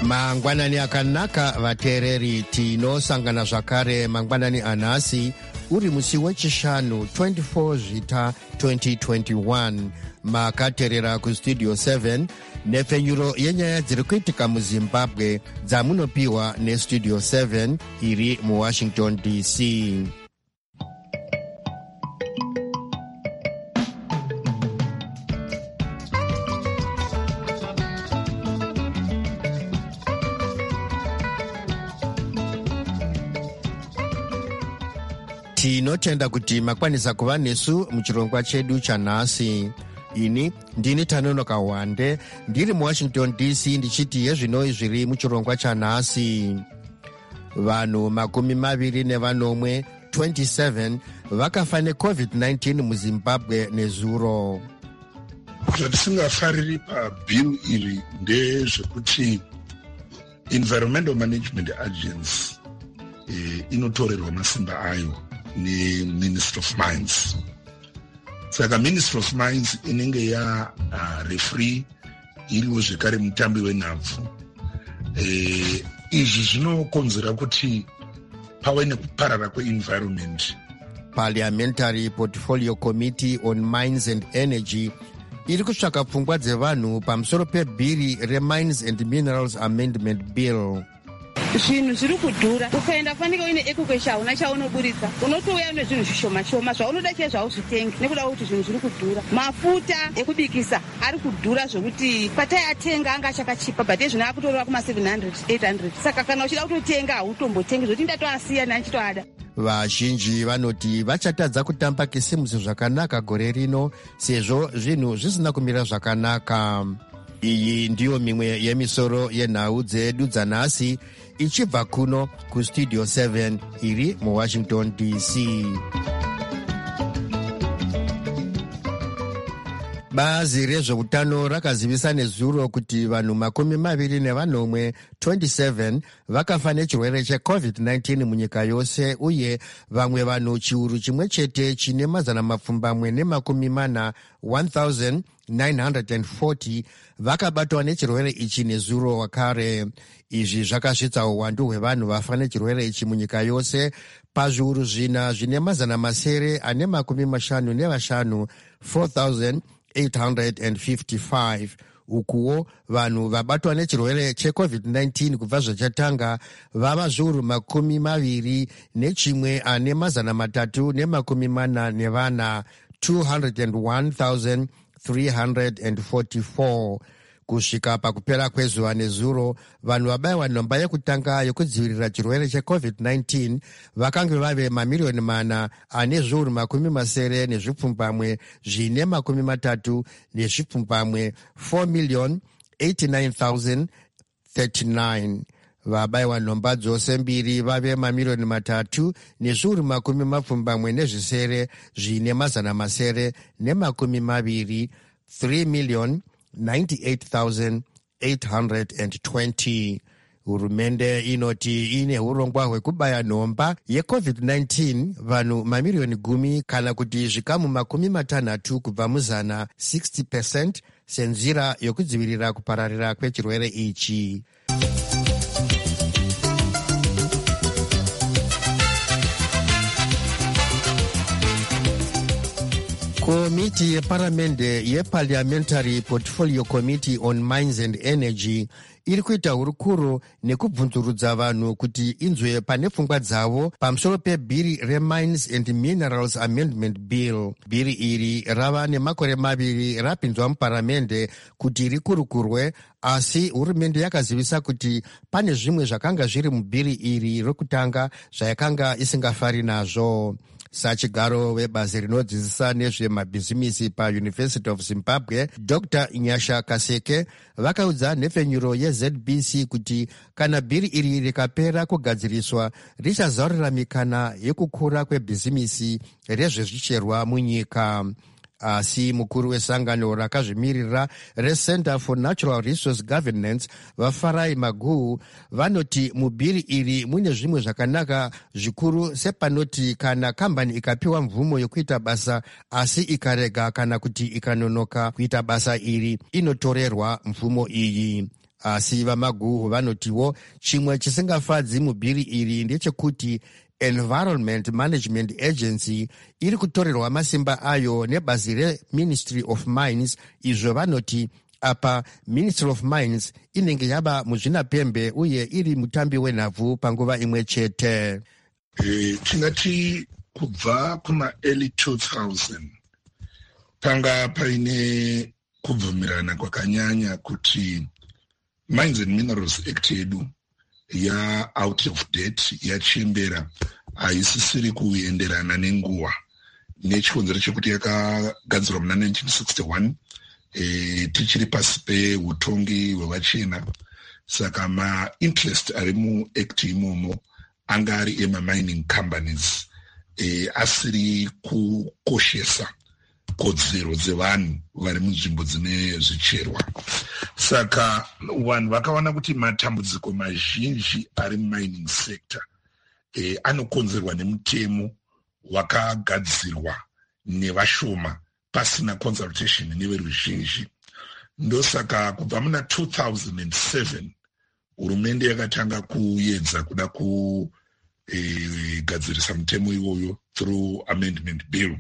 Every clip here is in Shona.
Mangwanani akanaka vateereri, tinosangana zvakare mangwanani anhasi uri musi wechishanu 24 Zvita 2021. Makateerera kustudio 7 nepfenyuro yenyaya dziri kuitika muZimbabwe dzamunopiwa nestudio 7 iri muWashington DC. Tinotenda kuti makwanisa kuva nesu muchirongwa chedu chanhasi. Ini ndini Tanonoka Wande ndiri muWashington DC ndichiti yezvinoi zviri muchirongwa chanhasi. Vanhu 27 vakafa neCovid-19 muZimbabwe nezuro. Zvatisingafariri pabhill iri ndezvekuti Environmental Management Agency inotorerwa masimba ayo neMinistry of Mines. Saka Ministry of Mines inenge referee iriwo zvekare mutambi wenhabvu. Izvi zvinokonzera kuti pave nekuparara kwe-environment. Parliamentary Portfolio Committee on Mines and Energy iri kutsvaka pfungwa dzevanhu pamusoro pebhiri reMines and Minerals Amendment Bill. Zvinhu zviri kudhura, ukaenda fanike uine ekukwesha hauna chaunoburitsa, unotouya nezvinhu zvishoma shoma zvaunoda chaiye zvauzvitengi nekuda kuti zvinhu zviri kudhura. Mafuta ekubikisa ari kudhura zvokuti pataiatenga anga achakachipa, but ezvino akutoreva kuma700 800. Saka kana uchida kutotenga hautombotengi zvokuti ndatoasiya nanchitoada. Vazhinji vanoti vachatadza kutamba kisimusi zvakanaka gore rino sezvo zvinhu zvisina kumira zvakanaka. Iyi ndiyo mimwe yemisoro yenhau dzedu dzanhasi ichibva kuno kustudio 7 iri muWashington DC. Bazi rezveutano rakazivisa nezuro kuti vanhu 27 vakafa nechirwere cheCovid-19 munyika yose, uye vamwe vanhu chiuru chimwe chete chine 1440 vakabatwa nechirwere ichi nezuro wakare. Izvi zvakasvitsa uwandu hwevanhu vafa nechirwere ichi munyika yose pazviuru zvina zvine 955 4,855. Ukuwo vanhu vabatwa nechirwere cheCovid-19 kubva zvachatanga vava zviuru 20 nechimwe ane 344 201,344. Kusvika pakupera kwezuva nezuro, vanhu vabayiwa nhomba yekutanga yokudzivirira chirwere cheCovid-19 vakange vave mamiliyoni 4 ane zviuru 70 nezvipfumbamwe zvine 30 4,089,039. Vabayiwa nhomba dzose mbiri vave mamiliyoni 3 nezviuru 20 zvine 3,020 3,098,820. Hurumende inoti ine urongwa hwekubaya nhomba yeCovid-19 vanhu mamiliyoni 10 kana kuti zvikamu 60 kubva muzana 60% senzira yokudzivirira kupararira kwechirwere ichi. Komiti yeparamende yeParliamentary Portfolio Committee on Mines and Energy iri kuita hurukuro nekubvunzurudza vanhu kuti inzwe pane pfungwa dzavo pamusoro pebhiri reMines and Minerals Amendment Bill. Bhiri iri rava nemakore 2 rapinzwa muparamende kuti rikurukurwe, asi hurumende yakazivisa kuti pane zvimwe zvakanga zviri mubhiri iri rokutanga zvayakanga isingafari nazvo. Sachigaro webazi rinodzidzisa nezvemabhizimisi paUniversity of Zimbabwe, Dr. Nyasha Kaseke, vakaudza nhefenyuro yeZBC kuti kana bhiri iri rikapera kugadziriswa richazarura mikana yekukura kwebhizimisi rezvezvicherwa munyika. Asi mukuru wesangano rakazvimirira reCenter for Natural Resource Governance, Vafarai Magu, vanoti mubhiri iri mune zvimwe zvakanaka zvikuru, sepanoti kana kambani ikapiwa mvumo yokuita basa asi ikarega kana kuti ikanonoka kuita basa iri, inotorerwa mvumo iyi. asi vamaguhu vanotiwo chimwe chisingafadzi mubhiri iri ndechekuti Environment Management Agency iri kutorerwa masimba ayo nebazi reMinistry of Mines. Izvo vanoti apa Ministry of Mines inenge yava muzvinapembe uye iri mutambi wenhabvu panguva imwe chete. Tingati kubva kuma early 2000 panga paine kubvumirana kwakanyanya kuti Mines and Minerals Act yedu ya out of date, yachembera, haisisiri kuenderana nenguva, nechikonzero chekuti yakagadzirwa muna 1961 tichiri pasi peutongi hwevachena. Saka ma-interest ari mu-act imomo anga ari ema-mining companies, asiri kukoshesa kodzero dzevanhu vari munzvimbo dzine zvicherwa. Saka vanhu vakaona kuti matambudziko mazhinji ari mumining sector anokonzerwa nemutemo wakagadzirwa nevashoma pasina consultation neveruzhinji. Ndosaka kubva muna 2007 hurumende yakatanga kuedza kuda kugadzirisa mutemo iwoyo through amendment bill.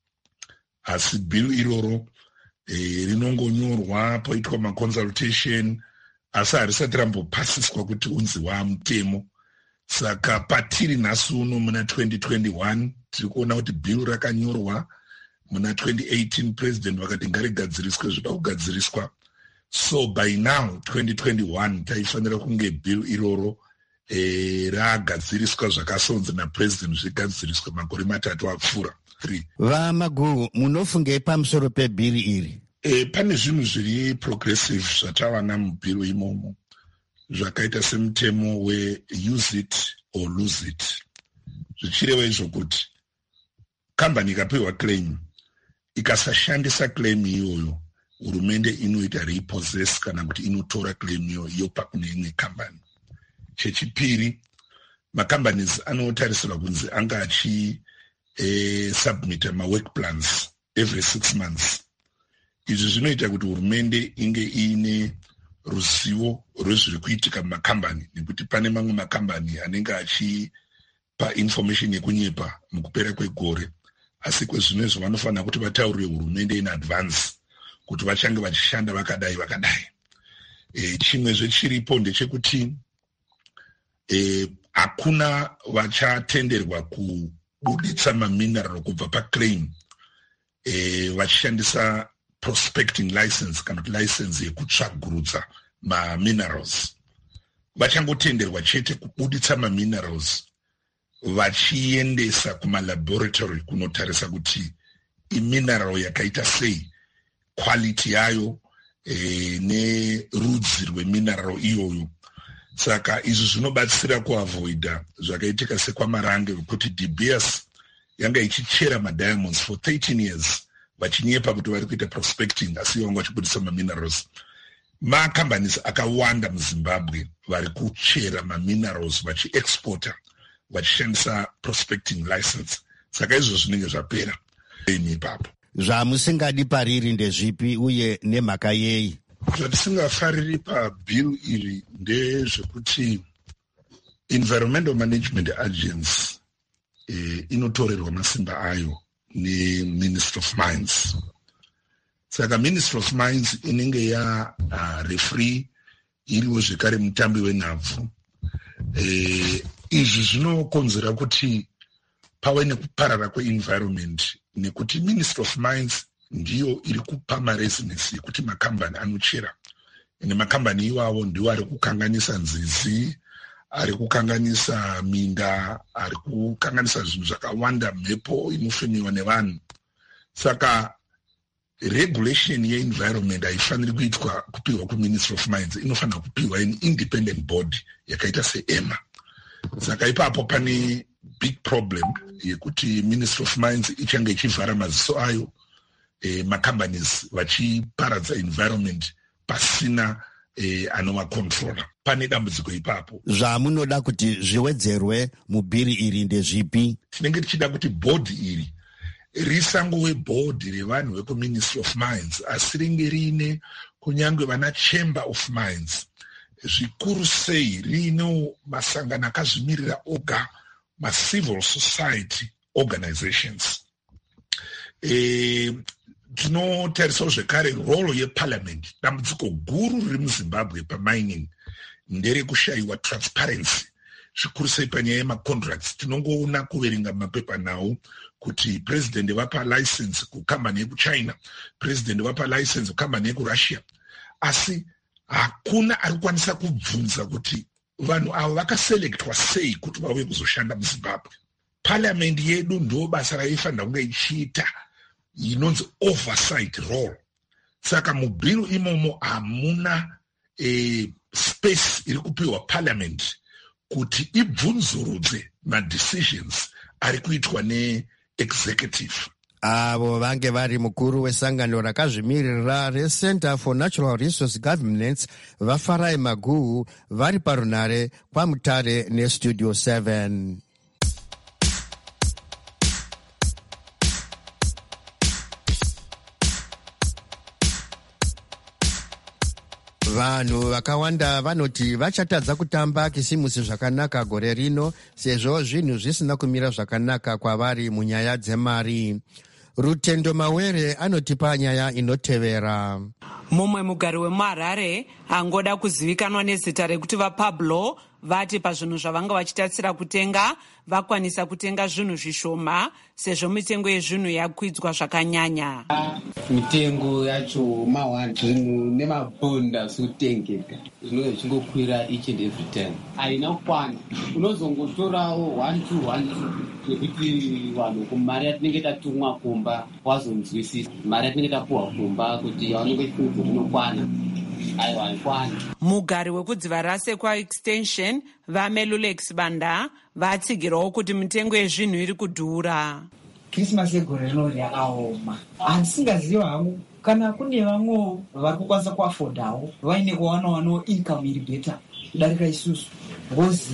Asi bill iroro rinongonyorwa poitwa maconsultation, asi harisati rambopasiswa kuti unzi mutemo. Saka patiri nhasi uno muna 2021 tiri kuona kuti bill rakanyorwa. Muna 2018 president vakati ngarigadziriswe, zvoda kugadziriswa. So by now 2021 taifanira kunge bill iroro ragadziriswa zvakasonzi napresident zvigadziriswe makore 3 apfuura. Vamaguhu, munofungei pamusoro pebhiri iri? Pane zvinhu zviri progressive zvatavana mubhiro imomo, zvakaita semutemo we-use it or lose it. Zvichireva izvo kuti kambani ikapiwa claim, ikasashandisa claim iyoyo, hurumende inoita repossess kana kuti inotora claim iyoyo yopa kune imwe kambani. Chechipiri, macompanies anotarisirwa kunzi anga submit ma-work plans every 6 months. Izvi zvinoita kuti hurumende inge ine ruzivo rwezviri kuitika mumakambani, nekuti pane mamwe makambani anenge achipa information yekunyepa mukupera kwegore, asi kwezvino izvo vanofanira kuti vataurire hurumende in advance kuti vachange vachishanda vakadai vakadai. Chimwe zvechiripo ndechekuti hakuna vachatenderwa kubuditsa mamineral kubva paclaim vachishandisa prospecting license kana kuti license yekutsvagurudza maminerals. Vachangotenderwa chete kubuditsa maminerals vachiendesa kumalaboratory kunotarisa kuti imineral yakaita sei, quality yayo nerudzi rwemineral iyoyo. Saka izvi zvinobatsira kuavoida zvakaitika sekwamarange kuti De Beers yanga ichichera madiamonds for 13 years vachinyepa kuti vari kuita prospecting asi vanga vachibudisa maminerals. Macompanies akawanda muZimbabwe vari kuchera maminerals vachiexporta vachishandisa prospecting license. Saka izvo zvinenge zvapera ipapo. Zvamusingadi pariri ndezvipi uye nemhaka yei? Zvatisingafariri pabhill iri ndezvekuti Environmental Management Agency inotorerwa masimba ayo neMinistry of Mines. Saka Ministry of Mines inenge referee iriwo zvekare mutambi wenhabvu. Izvi zvinokonzera kuti pave nekuparara kweenvironment, nekuti Ministry of Mines ndiyo iri kupa marezinesi yekuti makambani anochera. Ene makambani iwawo ndiwo ari kukanganisa nzizi, ari kukanganisa minda, ari kukanganisa zvinhu zvakawanda, mhepo inofemiwa nevanhu. Saka regulation ye-environment haifaniri kupiwa kuMinistry of Mines, inofanira kupiwa an independent body yakaita seEMA. Saka ipapo pane big problem yekuti Ministry of Mines ichange ichivhara maziso ayo, macompanies vachiparadza environment pasina anovakontrola. Pane dambudziko ipapo. Zvamunoda kuti zviwedzerwe mubhiri iri ndezvipi? Tinenge tichida kuti bhodhi iri risangove bhodhi revanhu vekuMinistry of Mines, asi ringe riine kunyange vana Chamber of Mines, zvikuru sei rino masangano akazvimirira oga, civil society organizations. Tinotarisa zvekare rolo yeparliament. Dambudziko guru riri muZimbabwe pamining nderekushayiwa transparency, zvikuru sei panyaya yemacontracts. Tinongoona kuverenga mapepa nawo kuti president vapa license kukambani yekuchina, president vapa license kukambani yekurussia, asi hakuna ari kukwanisa kubvunza kuti vanhu ava vakaselektwa sei kuti vauye kuzoshanda muZimbabwe. Parliament yedu ndo basa raifanira kunge ichiita inonzi oversight role. Saka mubhiru imomo hamuna space iri kupiwa parliament kuti ibvunzurudze madecisions ari kuitwa ne-executive. Avo vange vari mukuru wesangano rakazvimirira reCenter for Natural Resource Governance vaFarai Maguhu vari parunare kwaMutare neStudio 7. Vanhu vakawanda vanoti vachatadza kutamba kisimusi zvakanaka gore rino sezvo zvinhu zvisina kumira zvakanaka kwavari munyaya dzemari. Rutendo Mawere anotipa nyaya inotevera. Mumwe mugari wemuHarare angoda kuzivikanwa nezita rekuti vaPablo vati pazvinhu zvavanga vachitatsira kutenga vakwanisa kutenga zvinhu zvishoma sezvo mitengo yezvinhu yakwidzwa zvakanyanya. Mitengo yacho zvinhu nemabhonda zvinotengeka zvinenge zvichingokwira each and every time. Haina kukwana, unozongotorawo 1-2 zvekuti vanhu kumari yatinenge tatumwa kumba wazonzwisisa, mari yatinenge tapuhwa kumba kuti vanenge chikunzo zvinokwana. Mugari wekudziva rase kwaExtension vaMelulex Banda vatsigirawo kuti mitengo yezvinhu iri kudhura. Christmas yegore rino yakaoma. Handisingaziva hangu kana kune vamwe vari kukwanisa kuafodawo vaine kuwanawo income iri beta kudarika isusu. Ngozi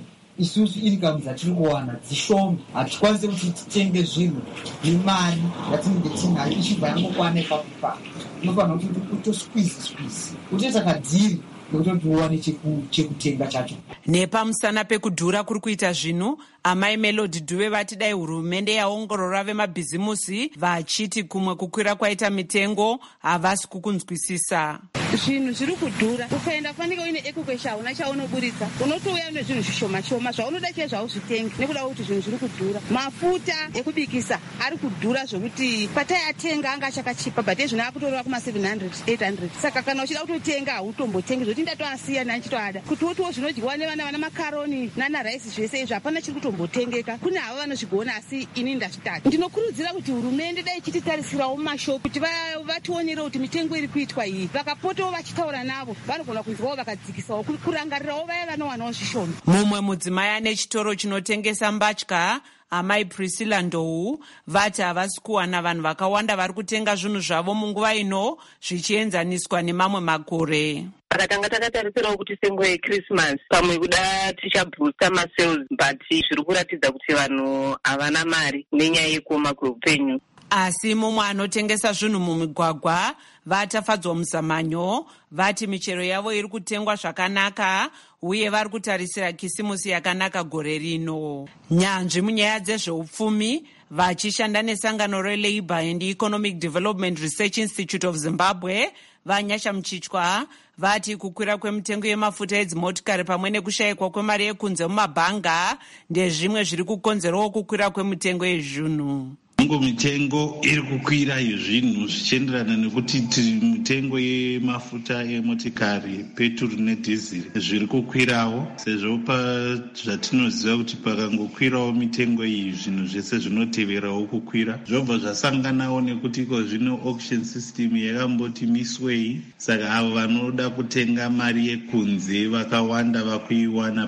isusu income dzatiri kuwana dzishoma, hatikwanisi kuti titenge zvinhu nemari yatinenge tinayo ichibva yangokwana ipapo. Unofanira kuti utosqueeze utoita kadhiri nekuti uwane chekutenga chacho. Nepamusana pekudhura kuri kuita zvinhu, amai Melody Dube vati dai hurumende yaongorora vemabhizimusi vachiti kumwe kukwira kwaita mitengo havasi kukunzwisisa. Zvinhu zviri kudhura, ukaenda fanike uine ekukwesha hauna chaunoburitsa, unotouya nezvinhu zvishoma zvaunoda chaiye zvauzvitengi nekuda kuti zvinhu zviri kudhura. Mafuta ekubikisa ari kudhura zvokuti patai atenga anga achakachipa, but ezvino akutoreva kuma700 800. Saka kana uchida kutotenga hautombotengi zvokuti ndatoasiya nanchitoada kuti wotiwo zvinodyiwa nevana vana makaroni nanaraisi zvese izvo hapana chiri kutombotengeka. Kune havo vanozvigona asi ini ndazvitata. Ndinokurudzira kuti hurumende dai ichititarisirawo mumashopu kuti vationerewo kuti mitengo iri kuitwa iyi, vakapota vachitaura navo vanogona kunzwawo vakadzikisawo kurangarirawo vaya vanowanawo zvishoma. Mumwe mudzimai ane chitoro chinotengesa mbatya amai Priscilla Ndou vati havasi kuwana vanhu vakawanda vari kutenga zvinhu zvavo munguva ino zvichienzaniswa nemamwe makore. Tanga takatarisirawo kuti senguva yeChristmas pamwe kuda tichabhusta masales, but zviri kuratidza kuti vanhu havana mari nenyaya yekuoma kweupenyu. Asi mumwe anotengesa zvinhu mumigwagwa vatafadzwa muzamanyo vati michero yavo iri kutengwa zvakanaka uye vari kutarisira kisimusi yakanaka gore rino. Nyanzvi munyaya dzezveupfumi vachishanda nesangano reLabour and Economic Development Research Institute of Zimbabwe Vanyasha Mchichwa vati kukwira kwemitengo yemafuta edzimotikari pamwe nekushayikwa kwemari yekunze mumabhanga ndezvimwe zviri kukonzerawo kukwira kwemitengo yezvinhu. Mitengo iri kukwira yezvinhu zvichienderana nekuti mitengo yemafuta emotikari, petrol nedhiziri zviri kukwirawo, sezvo zvatinoziva kuti pakangokwirawo mitengo iyi zvinhu zvese zvinoteverawo kukwira. Zvobva zvasanganawo nekuti iko zvino auction system yakamboti miswei, saka avo vanoda kutenga mari yekunze vakawanda vakuiwana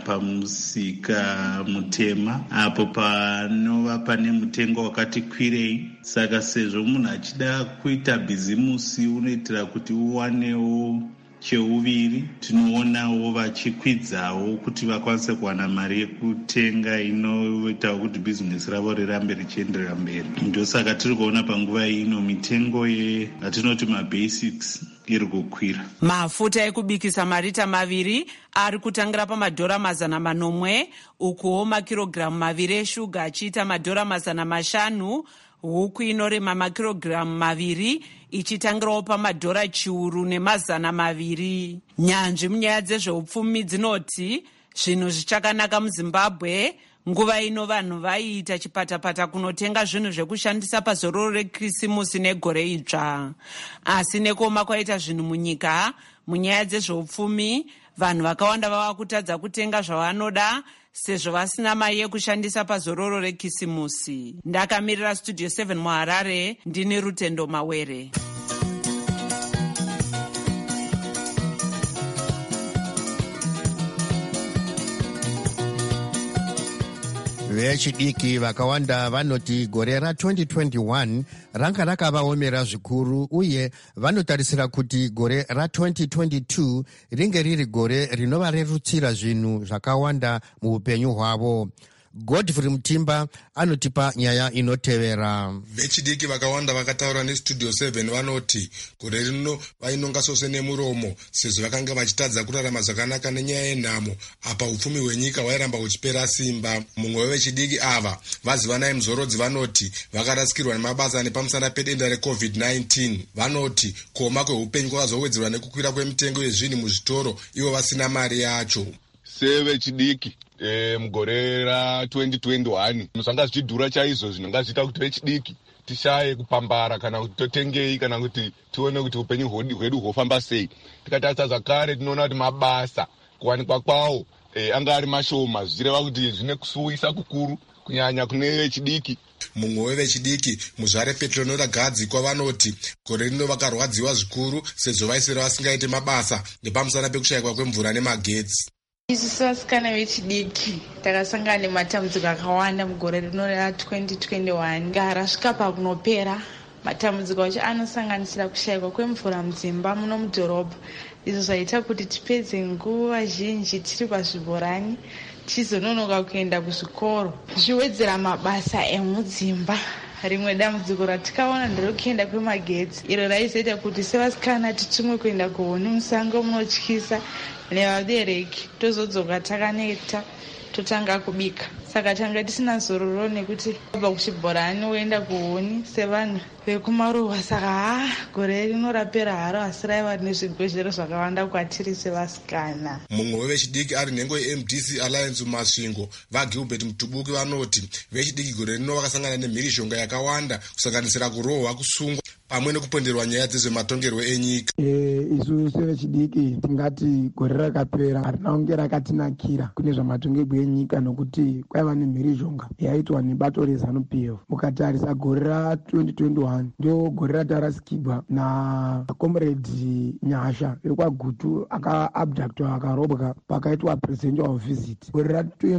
pamusika mutema apo panova pane mutengo wakati kwirei. Saka sezvo munhu achida kuita bhizimusi unoitira kuti uwanewo cheuviri, tinoonawo vachikwidzawo kuti vakwanise kuwana mari yekutenga inoitawo kuti bhizinesi ravo rirambe richienderera mberi. Ndosaka tiri kuona panguva ino mitengo yatinoti mabasics iri kukwira. Mafuta ekubikisa marita 2 ari kutangira $100 ukuwo makirogiramu 2 eshuga achiita $500, huku inorema makirogiramu 2 ichitangirawo $100,200. Nyanzvi munyaya dzezveupfumi dzinoti zvinhu zvichakanaka muZimbabwe. Nguva ino vanhu vaiita chipatapata kunotenga zvinhu zvekushandisa pazororo reKrisimusi negore idzva. Asi nekuoma kwaita zvinhu munyika munyaya dzezveupfumi, vanhu vakawanda vava kutadza kutenga zvavanoda sezvo vasina mari yekushandisa pazororo reKrisimusi. Ndakamirira Studio 7 muHarare, ndini Rutendo Mawere. Vechidiki vakawanda vanoti gore ra2021 ranga rakavaomera zvikuru, uye vanotarisira kuti gore ra2022 ringe riri gore rinovarerutsira zvinhu zvakawanda muupenyu hwavo. Godfrey Mutimba anotipa nyaya inotevera. Vechidiki vakawanda vakataura neStudio 7 vanoti gore rino vainonga sose nemuromo sezvo vakanga vachitadza kurarama zvakanaka nenyaya yenhamo apa upfumi hwenyika hwairamba huchipera simba. Mumwe wevechidiki ava Vazivanai Muzorodzi vanoti vakarasikirwa nemabasa nepamusana pedenda reCovid-19. Vanoti kuoma kweupenyu kwakazowedzerwa nekukwira kwemitengo yezvinhu muzvitoro ivo vasina mari yacho. Sevechidiki mugore ra2021 zvanga zvichidhura chaizvo, zvinonga zviita kuti vechidiki tishaye kupambara kana kuti totengei kana kuti tione kuti upenyu hwedu hwofamba sei. Tikatarisa zvakare tinoona kuti mabasa kuwanikwa kwawo anga ari mashoma, zvichireva kuti zvine kusuwisa kukuru kunyanya kune vechidiki. Mumwe wevechidiki Muzvare Petronora Gadzikwa vanoti gore rino vakarwadziwa zvikuru sezvo vaisera vasingaite mabasa nepamusana pekushayikwa kwemvura nemagetsi. Isu sevasikana vechidiki takasangana nematambudziko akawanda mugore rino ra2021. Garasvika pakunopera. Matambudziko acho anosanganisira kushayikwa kwemvura mudzimba muno mudhorobha, izvo zvaita kuti tipedze nguva zhinji tiri pazvibhorani tichizononoka kuenda kuzvikoro, zvichiwedzera mabasa emudzimba. Rimwe dambudziko ratikaona nderekuenda kwemagetsi, iro raizoita kuti sevasikana titumwe kuenda kuhuni musango munotyisa nevabereki, tozodzoka takaneta totanga kubika. Saka tanga tisina zororo nekuti kubva kuchibhorani woenda kuhuni sevanhu vekumaruwa. Saka gore rino rapera haro, asi raiva nezvigwezvero zvakawanda kwatiri sevasikana. Mumwe wevechidiki ari nhengo yeMDC Alliance Masvingo vaGilbert Mutubuki vanoti vechidiki gore rino vakasangana nemhirishonga yakawanda kusanganisira kurohwa, kusungwa pamwe nekuponderwa nyaya dzezvematongerwo enyika. Isu sevechidiki tingati gore rakapera harina kunge rakatinakira kune zvamatongerwo enyika, nokuti kwaiva nemhirishonga yaitwa nebato reZANU-PF. Mukatarisa gore ra2021 ndio gore ratarasikirwa naComrade Nyasha ekwaGutu akaabductwa akarobwa pakaitwa presidential visit. Gore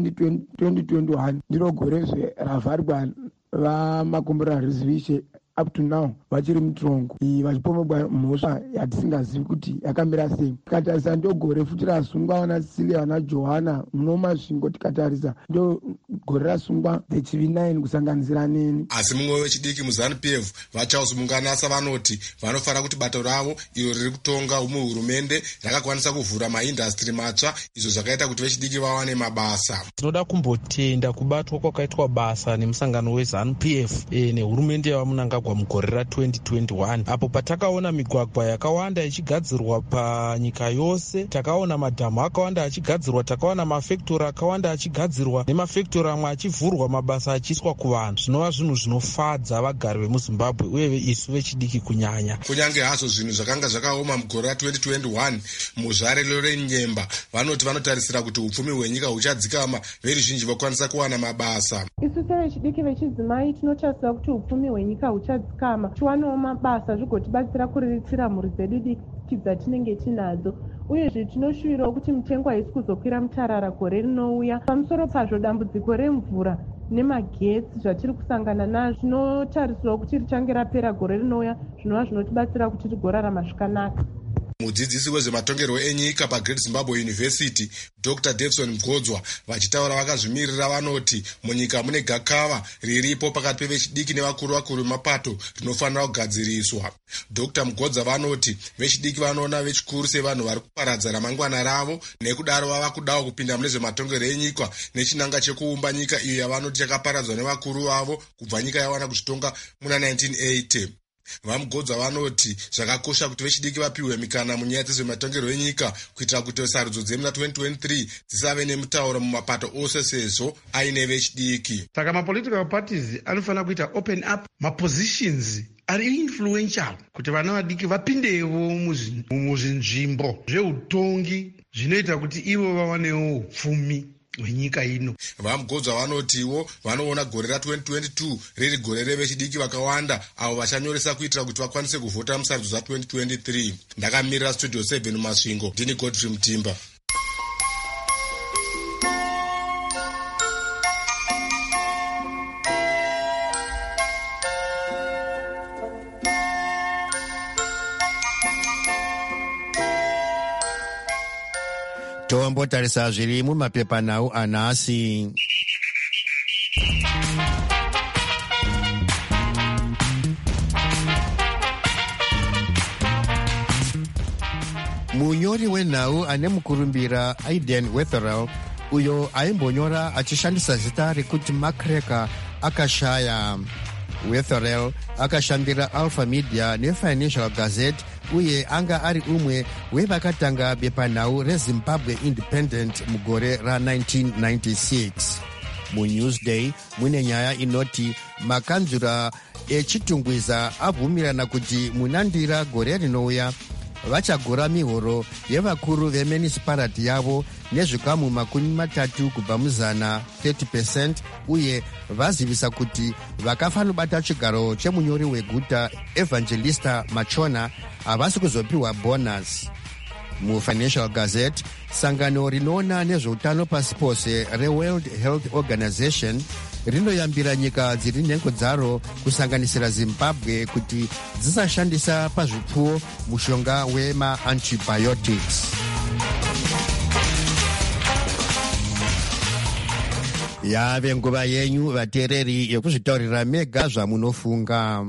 ra2021 ndiro gorezve ravharwa vamakombora rezvishe up to now vachiri mutrongo vachipomogwa mhosva yatisingazivi kuti yakamira sei. Tikatarisa ndio gore futi rasungwa vana Cecilia naJohana munomasvingo. Tikatarisa ndio gore rasungwa the Chivi9 kusanganisira neni. Asi mumwe wechidiki muZANU-PF vaCharles Munganasa vanoti vanofanira kuti bato ravo iro riri kutonga muhurumende rakakwanisa kuvhura maindastri matsva, izvo zvakaita kuti vechidiki vawane mabasa. Tinoda kumbotenda kubatwa kwakaitwa basa nemusangano weZANU-PF nehurumende yavamunangagwa mugore ra2021, apo patakaona migwagwa yakawanda ichigadzirwa panyika yose, takaona madhamu akawanda achigadzirwa, takaona mafektori akawanda achigadzirwa, nemafektori amwe achivhurwa mabasa achiiswa kuvanhu. Zvinova zvinhu zvinofadza vagari vemuZimbabwe uye isu vechidiki kunyanya. Kunyange hazvo zvinhu zvakanga zvakaoma mugore ra2021, Muzvare Lorenyemba vanoti vanotarisira kuti upfumi hwenyika huchadzikama, veruzhinji vakwanisa kuwana mabasa. Isu sevechidiki vechidzimai tinotarisira kuti upfumi hwenyika huchadzikama, tiwanewo mabasa zvigotibatsira kuriritira mhuri dzedu diki dzatinenge tinadzo. Uyezve tinoshuvirawo kuti mitengo haisi kuzokwira mutarara gore rinouya. Pamusoro pazvo dambudziko remvura nemagetsi zvatiri kusangana nazvo tinotarisirawo kuti richange rapera gore rinouya, zvinova zvinotibatsira kuti tigorarama zvakanaka. Mudzidzisi wezvematongerwo enyika paGreat Zimbabwe University, Dr. Davison Mgodzwa, vachitaura vakazvimirira vanoti munyika mune gakava riripo pakati pevechidiki nevakuru vemapato rinofanira kugadziriswa. Dr. Mgodzwa vanoti vechidiki vanoona vechikuru sevanhu vari kuparadza ramangwana ravo, nekudaro vava kudawo kupinda mune zvematongerwo enyika nechinanga chekuumba nyika iyo yavanoti yakaparadzwa nevakuru vavo kubva nyika yawana kuzvitonga muna 1980. Vamgodzwa vanoti zvakakosha kuti vechidiki vapiwe mikana munyaya dzezvematongerwo enyika kuitira kuti sarudzo dzemuna 2023 dzisave nemutauro mumapato ose sezvo aine vechidiki. Saka mapolitical parties anofanira kuita open up mapositions ari influential kuti vana vadiki vapindewo muzvinzvimbo zveutongi zvinoita kuti ivo vawanewo upfumi hwenyika ino. Vamgodzwa vanotiwo vanoona gore ra2022 riri gore revechidiki vakawanda avo vachanyoresa kuitira kuti vakwanise kuvhota musarudzo za 2023. Ndakamirira Studio 7 mumasvingo, ndini Godfrey Mutimba. Tombotarisa zviri mumapepanhau anhasi. Munyori wenhau ane mukurumbira Aiden Wetherell, uyo aimbonyora achishandisa zita rekuti Macracker, akashaya. Wetherell akashandira Alpha Media neFinancial Gazette uye anga ari umwe wevakatanga bepanhau reZimbabwe Independent mugore ra1996. MuNewsday mune nyaya inoti makanzura echitungwiza abvumirana kuti munandira gore rinouya vachagora mihoro yevakuru vemunicipality yavo nezvikamu 30 kubva muzana 30%, uye vazivisa kuti vakafanobata chigaro chemunyori weguta Evangelista Machona havasi kuzopiwa bonus. MuFinancial Gazette, sangano rinoona nezveutano pasi pose reWorld Health Organization rinoyambira nyika dziri nhengo dzaro kusanganisira Zimbabwe kuti dzisashandisa pazvipfuwo mushonga wema-antibiotics. Yave nguva yenyu vateereri yekuzvitaurira mega zvamunofunga.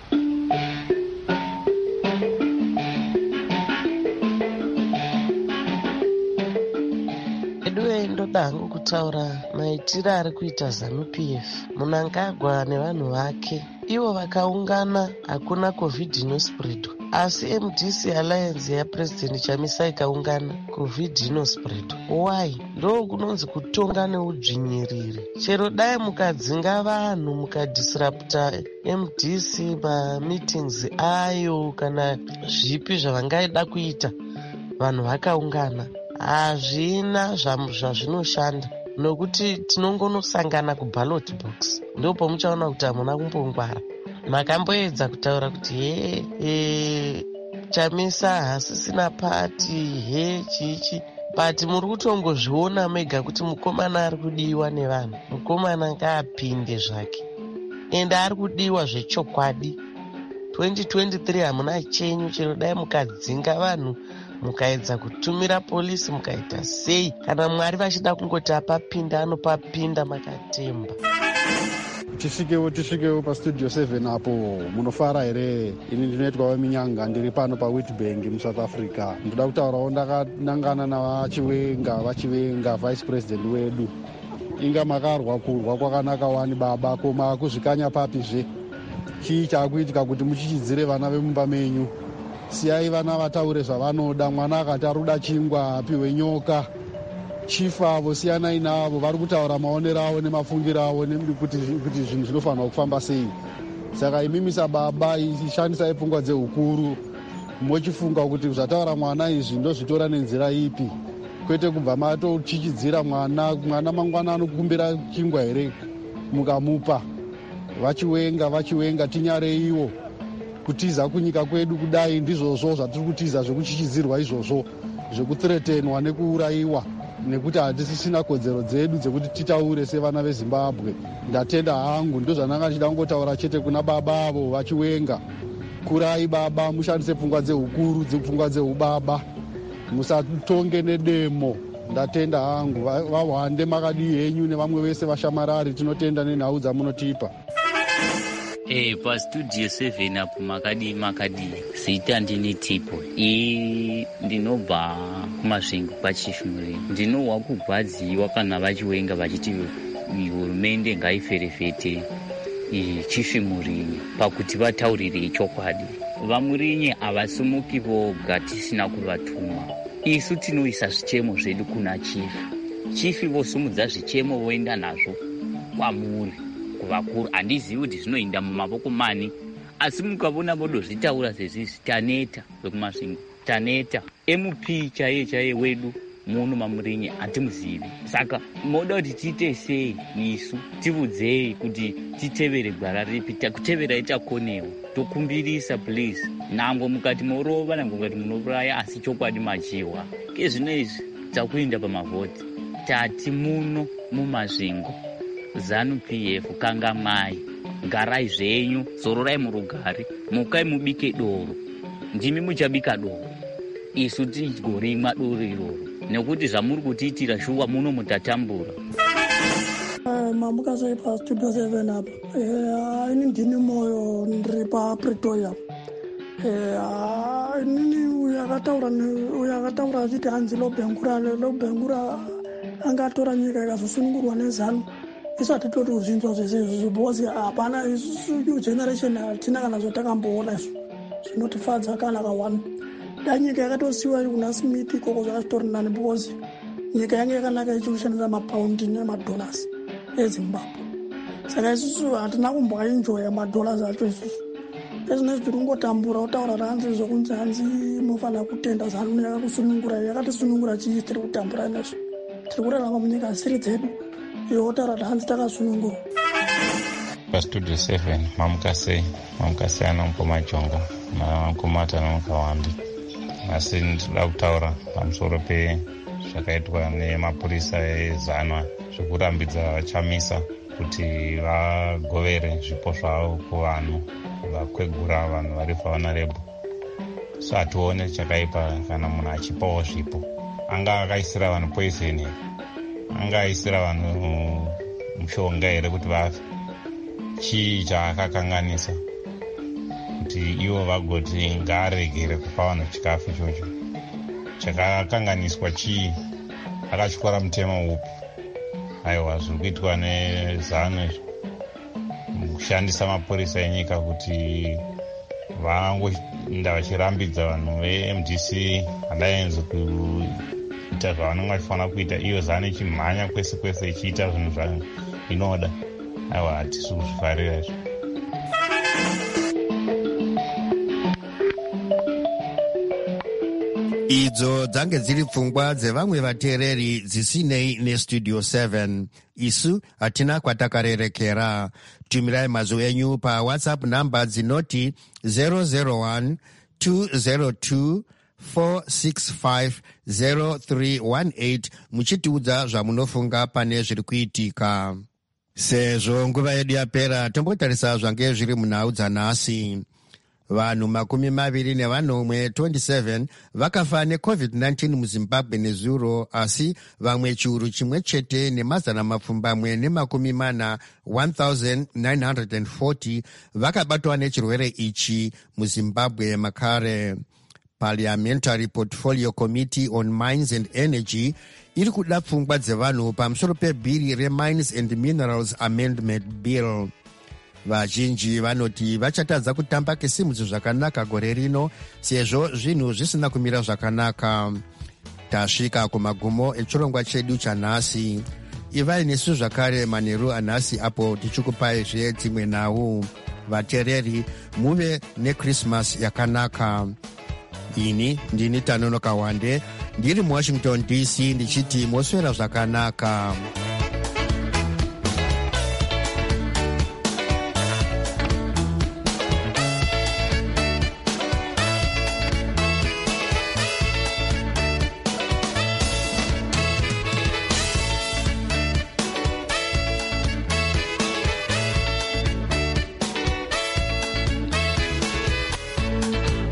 Dangu kutaura maitiro ari kuita ZANU-PF. Mnangagwa nevanhu vake ivo vakaungana, hakuna covid inospreadwa, asi MDC Alliance yaPresident Chamisa ikaungana, covid inospreadwa. Why? Ndo kunonzi kutonga neudzvinyiriri. Chero dai mukadzinga vanhu mukadisrupta MDC mameetings ayo kana zvipi zvavangaida kuita, vanhu vakaungana, hazvina zvazvinoshanda, nokuti tinongonosangana kuballot box. Ndipo muchaona kuti hamuna kumbongwara. Makamboedza kutaura kuti Chamisa hasisina pati chichi, but muri kutongozviona mega kuti mukomana ari kudiwa nevanhu. Mukomana ngaapinde zvake, ende ari kudiwa zvechokwadi. 2023 hamuna chenyu, chero dai mukadzinga vanhu mukaedza kutumira polisi mukaita sei, kana Mwari vachida kungoti apapinda anopapinda makatemba. Tisvikewo paStudio 7 apo. Munofara here? Ini ndinoitwa Minyanga, ndiri pano paWitbank muSouth Africa. Ndoda kutaurawo ndakanangana vachivenga vice president wedu. Inga makarwa kurwa kwakanaka wani baba, koma kuzvikanya papizve. Chii chaakuitika kuti muchichidzire vana vemumba menyu? Siyai vana vataure zvavanoda. Mwana akati aruda chingwa apiwe nyoka. Chifa avo siyanai navo, vari kutaura maonero avo nemafungiro avo kuti zvinhu zvinofanira kufamba sei. Saka imimi sababa ishandisai pfungwa dzeukuru, mochifunga kuti zvataura mwana izvi ndozvitora nenzira ipi, kwete kubva matochichidzira mwana mangwana anokumbira chingwa here mukamupa. Vachiwenga tinyareiwo kutiza kunyika kwedu kudai ndizvozvo zvatiri kutiza, zvekuchichidzirwa izvozvo, zvekuthretenwa nekuurayiwa, nekuti hatisisina kodzero dzedu dzekuti titaure sevana veZimbabwe. Ndatenda hangu, ndozvananga ndichida kungotaura chete kuna baba avo vachiwenga kurai baba, mushandise pfungwa dzehukuru, pfungwa dzeubaba, musatonge nedemo. Ndatenda hangu, vahwande makadii henyu nevamwe vese vashamarari, tinotenda nenhau dzamunotipa. Pastudio 7 apo makadii zita ndini tipo ndinobva kumasvingo kwachief Murimi. Ndinohwa kurwadziwa kana vachiwenga vachiti hurumende ngaiferefete chief Murimi pakuti vataurire chokwadi. VaMurinyi havasimuki voga tisina kuvatuma. Isu tinoisa zvichemo zvedu kuna chief vosumudza zvichemo voenda nazvo kwamuri kuvakuru. Handizivi kuti zvinoenda mumavoko mani, asi mukavona vodozvitaura sezvizvi taneta vekumasvingo, taneta MP chaiye wedu muno maMurinyi hatimuzivi. Saka moda kuti tiite sei isu, tivudzei kuti titevere gwara ripi, takuteverai takonewa, tokumbirisa please. Nangwe mukati morova, nangwe mukati munouraya, asi chokwadi machiwa. Kezvino izvi takuenda pamavhoti, tati muno mumasvingo ZANU-PF kangamai, garai zvenyu, zororai murugare, mukai mubike doro. Ndimi muchabika doro, isu tigorimwa doro iroro, nekuti zvamuri kutiitira shuwa muno mutatambura. Mamukasai pastudio 7 apa. Ini ndini moyo ndiri paPretoria. Inini uyakataura achiti hanzi lobhengura angatora nyika ikazosunungurwa neZANU. Isu hatitoti kuzvinzwa zvese because hapana isusu generation hatina kana zvatamboona izvo zvinotifadza kana kawani. Nyika yakatosiyiwa kuna Smith ikoko zvakazvitori nani because nyika yange yakanaka ichikushandisa mapaundi nemadhollars eZimbabwe. Saka isusu hatina kumboenjoya madhollars acho isusu. Ezvinezvi tiri kungotambura utaura ranzi zvokunzi hanzi mufana kutenda ZANU yakakusunungura, yakatisunungura chii tiri kutambura nezvo. Tiri kurarama munyika asiri dzedu. Yotaura ranzi takasunungura. Pastudio 7 mamukasei anomukoma jonga makomata anomukawandi. Asi ndinoda kutaura pamusoro pezvakaitwa nemapurisa eZANU zvekurambidza vachamisa kuti vagovere zvipo zvavo kuvanhu, vakwegura vanhu vari pavanarebo. So hatione chakaipa kana munhu achipawo zvipo. Anga akaisira vanhu poison here, anga aisira vanhu mushonga here kuti vafe. Chii chaakakanganisa kuti ivo vagoti ngaaregere kupa vanhu chikafu ichocho? Chakakanganiswa chii? Akatyora mutemo upi? Aiwa, zviri kuitwa neZANU kushandisa mapurisa enyika kuti vangoenda vachirambidza vanhu veMDC hadaenzi kuita zvavanenge vachifanira kuita, iyo ZANU ichimhanya kwese kwese ichiita zvinhu zvainoda. Aiwa, hatisi kuzvifarira izvo. Idzo dzange dziri pfungwa dzevamwe vateereri dzisinei nestudio 7. Isu hatina kwatakarerekera. Tumirai mazwi enyu paWhatsApp namba dzinoti 001 202 465 0318 muchitiudza zvamunofunga pane zviri kuitika. Sezvo nguva yedu yapera, tombotarisa zvange zviri munhau dzanhasi. Vanhu 27 vakafa neCovid-19 muZimbabwe nezuro, asi vamwe chiuru chimwe chete nemazana mapfumbamwe nemakumi-mana 1940 vakabatwa nechirwere ichi muZimbabwe makare. Parliamentary Portfolio Committee on Mines and Energy iri kuda pfungwa dzevanhu pamusoro pebhiri reMines and Minerals Amendment Bill. Vazhinji vanoti vachatadza kutamba kisimudzo zvakanaka gore rino sezvo zvinhu zvisina kumira zvakanaka. Tasvika kumagumo echirongwa chedu chanhasi. Ivai nesu zvakare manheru anhasi apo tichikupaizve dzimwe nhau. Vateereri, muve neChristmas yakanaka. Ini ndini Tanonoka Wande, ndiri muWashington DC ndichiti moswera zvakanaka.